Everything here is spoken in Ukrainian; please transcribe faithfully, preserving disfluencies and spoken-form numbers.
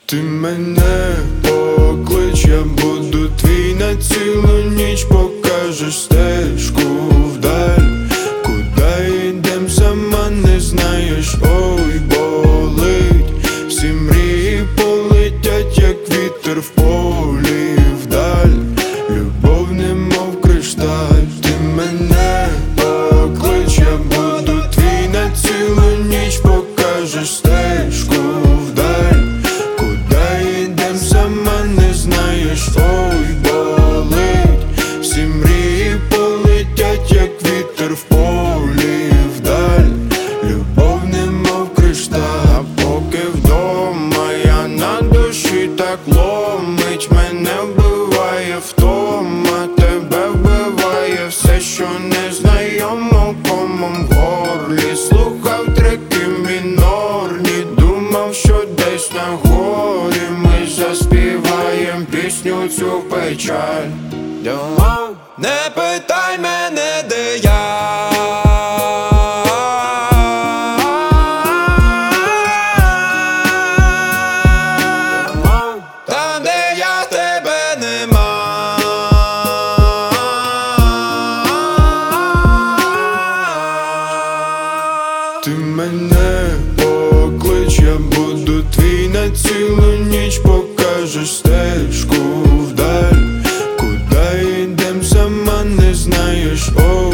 Ти мене поклич, я буду твій на цілу ніч. Покажеш стежку вдаль, куди йдем, сама не знаєш. Ой, болить, всі мрії полетять, як вітер в полі вдаль. Любов немов кришталь. Ти мене поклич, я буду твій на цілу ніч. Покажеш стежку вдаль, куди йдем, сама не знаєш. Ой, болить, всі мрії полетять, як вітер в полі вдаль. Любов немов кришталь. А поки вдома я на душі так ломить, мене вбиває втома, тебе вбиває все, що незнайомо комом в горлі. Слухав треки мінорні, думав, що десь на горі ми заспіваєм пісню цю печаль. Не питай мене, де я, там, де я, тебе нема. Ти мене поклич, я буду твій на цілу ніч. Покажеш стежку вдаль, куди йдем, сама не знаєш. О